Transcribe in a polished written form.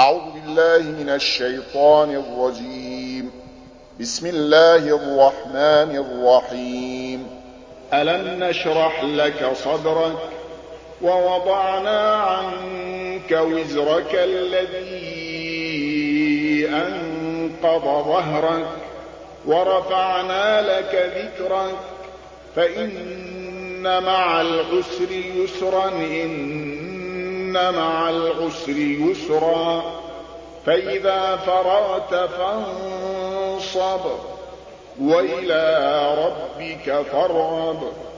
أعوذ بالله من الشيطان الرجيم. بسم الله الرحمن الرحيم. ألم نشرح لك صدرك ووضعنا عنك وزرك الذي أنقض ظهرك ورفعنا لك ذكرك فإن مع العسر يسرا إن مع العسر يسرا فإذا فرغت فانصب وإلى ربك فارغب